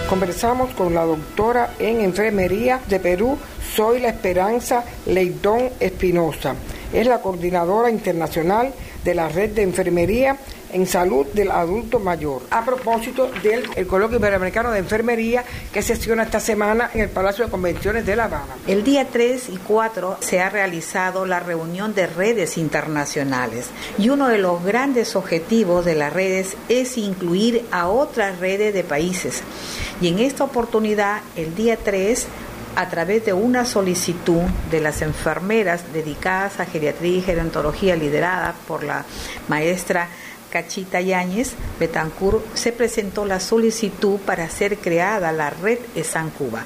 Conversamos con la doctora en enfermería de Perú, Zoila Esperanza Leitón Espinosa. Es la coordinadora internacional de la Red de Enfermería en Salud del Adulto Mayor. A propósito del Coloquio Iberoamericano de Enfermería que sesiona esta semana en el Palacio de Convenciones de La Habana. El día 3 y 4 se ha realizado la reunión de redes internacionales y uno de los grandes objetivos de las redes es incluir a otras redes de países. Y en esta oportunidad, el día 3, a través de una solicitud de las enfermeras dedicadas a geriatría y gerontología liderada por la maestra Cachita Yáñez Betancourt, se presentó la solicitud para ser creada la Red ESAN Cuba.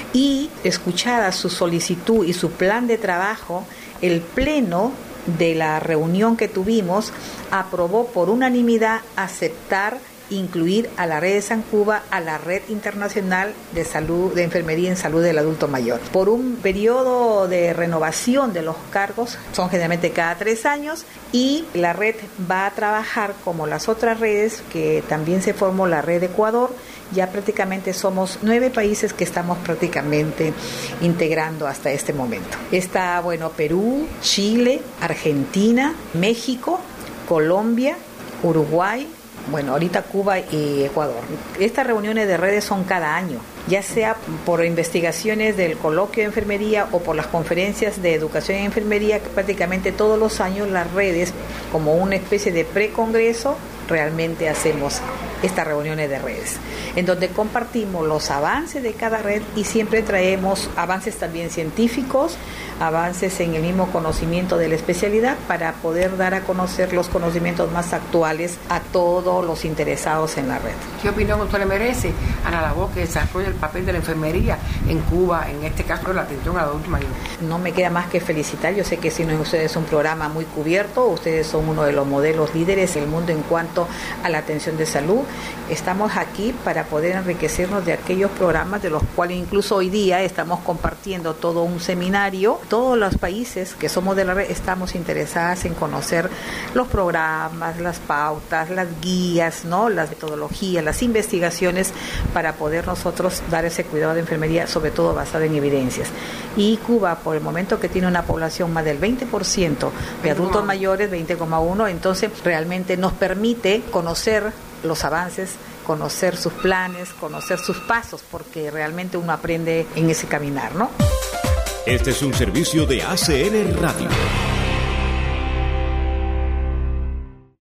Y escuchada su solicitud y su plan de trabajo, el Pleno de la reunión que tuvimos aprobó por unanimidad aceptar incluir a la Red ESAN Cuba a la Red Internacional de Salud de Enfermería en Salud del Adulto Mayor. Por un periodo de renovación de los cargos, son generalmente cada 3 años, y la red va a trabajar como las otras redes, que también se formó la Red Ecuador. Ya prácticamente somos 9 países que estamos prácticamente integrando hasta este momento. Está, Perú, Chile, Argentina, México, Colombia, Uruguay, ahorita Cuba y Ecuador. Estas reuniones de redes son cada año, ya sea por investigaciones del coloquio de enfermería o por las conferencias de educación en enfermería, que prácticamente todos los años las redes, como una especie de precongreso, realmente hacemos estas reuniones de redes, en donde compartimos los avances de cada red y siempre traemos avances también científicos, avances en el mismo conocimiento de la especialidad para poder dar a conocer los conocimientos más actuales a todos los interesados en la red. ¿Qué opinión usted le merece a la labor que desarrolla el papel de la enfermería en Cuba, en este caso la atención al adulto mayor? No me queda más que felicitar. Yo sé que si no, ustedes es un programa muy cubierto, ustedes son uno de los modelos líderes del mundo en cuanto a la atención de salud. Estamos aquí para poder enriquecernos de aquellos programas de los cuales incluso hoy día estamos compartiendo todo un seminario. Todos los países que somos de la red estamos interesadas en conocer los programas, las pautas, las guías, las metodologías, las investigaciones para poder nosotros dar ese cuidado de enfermería, sobre todo basado en evidencias. Y Cuba, por el momento que tiene una población más del 20% de adultos mayores, 20,1, entonces realmente nos permite conocer los avances, conocer sus planes, conocer sus pasos, porque realmente uno aprende en ese caminar, ¿no? Este es un servicio de ACN Radio.